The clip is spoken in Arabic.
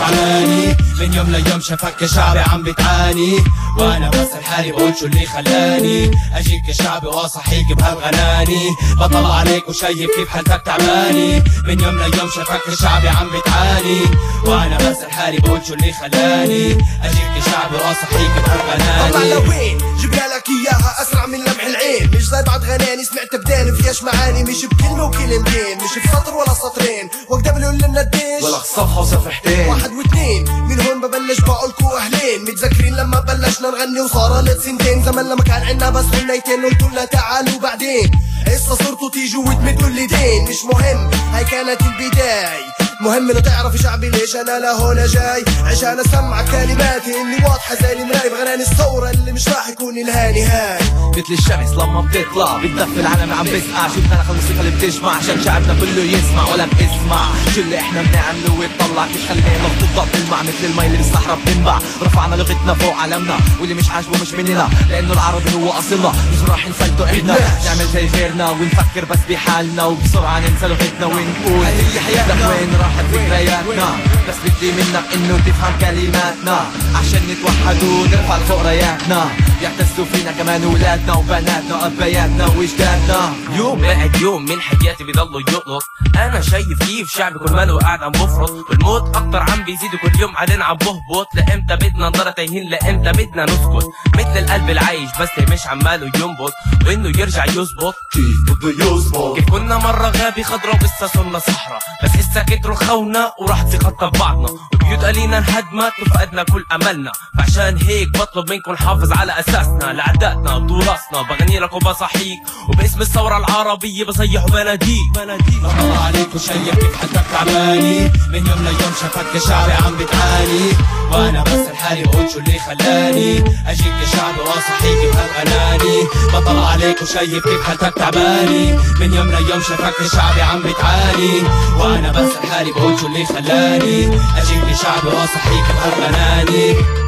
تعباني، من يوم ليوم شافك يا شعبي عم بتعاني، وانا بسأل حالي بقول شو اللي خلاني اجيك يا شعبي واصحيك بهالغناني. بطلع عليك وشايف كيف حالتك تعباني، من يوم ليوم شافك يا شعبي عم بتعاني، وانا بسأل حالي بقول شو اللي خلاني اجيك يا شعبي واصحيك بهالغناني. طلع لوين جبنا لك اياها اسرع من لمح العين، مش زي بعض غناني سمعت بدين فيهاش معاني، مش بكلمه وكلمتين، مش بسطر ولا سطرين، وقت بقول لنا الديش ولا صفحة وصفحتين، واحد واثنين، من هون ببلش بقولكوا اهلين، متذكرين لما بلشنا نغني وصارت سنتين، زمان لما كان عنا بس غنيتين قلتوا لنا تعالوا بعدين، هسه صرتوا تيجوا وتمدوا اليدين، مش مهم هاي كانت البداية، مهم انه تعرف شعبي ليش انا لهون جاي، عشان اسمع كلماتي اللي واضحه زي المراي، بغناني الثوره اللي مش راح يكون لها نهايه. مثل الشمس لما بتطلع بتدفي العالم عم بسقع، شفنا لك الموسيقى اللي بتجمع عشان شعبنا كله يسمع ولا باسمع، شو اللي احنا بنعمله ويطلع كيف خلينا بتضغط تلمع مثل المي اللي بالصحراء بتنبع، رفعنا لغتنا فوق علمنا واللي مش عاجبه مش مننا، لانه العربي هو اصلنا، مش راح نسيطر احنا نعمل زي غيرنا ونفكر بس بحالنا، وبسرعه ننسى لغتنا ونقول هي حياتنا وين راحت ذكرياتنا، بس بدي منك انه تفهم كلماتنا عشان نتوحد ونرفع لفوق راياتنا، يعتزوا فينا كمان ولادنا وبناتنا وابياتنا واجدادنا. يوم بعد يوم من حياتي بيضلوا يقلط، انا شايف كيف شعبي كل ماله قاعد عم بفرط، والموت اكتر عم بيزيد وكل يوم علينا عم بهبط، لامتى بدنا نضل تايهين لامتى بدنا نسكت، مثل القلب العايش بس مش عماله ينبض وانه يرجع يزبط، كيف بده يزبط، كيف كنا مرة غابي خضرا وقصة صرنا صحراء، بس هسه كتروا خونا وراح ثقتنا ببعضنا، وبيوت قلينا انهدمت وفقدنا كل املنا، فعشان هيك بطلب منكم نحافظ على اساسنا لعداتنا بتراثنا، بغني لك وبصحيك وباسم الثورة العربية بصيح وبناديك. بطلع عليك وشايف كيف حالتك تعباني، من يوم ليوم شافك يا شعبي عم بتعاني، وانا بسأل حالي بقول شو اللي خلاني اجيك يا شعبي واصحيك بهالغناني. بطلع عليك وشايف كيف حالتك تعباني، من يوم ليوم شافك يا شعبي عم بتعاني، وانا بسأل حالي بقول شو اللي خلاني اجيك يا شعبي واصحيك بهالغناني.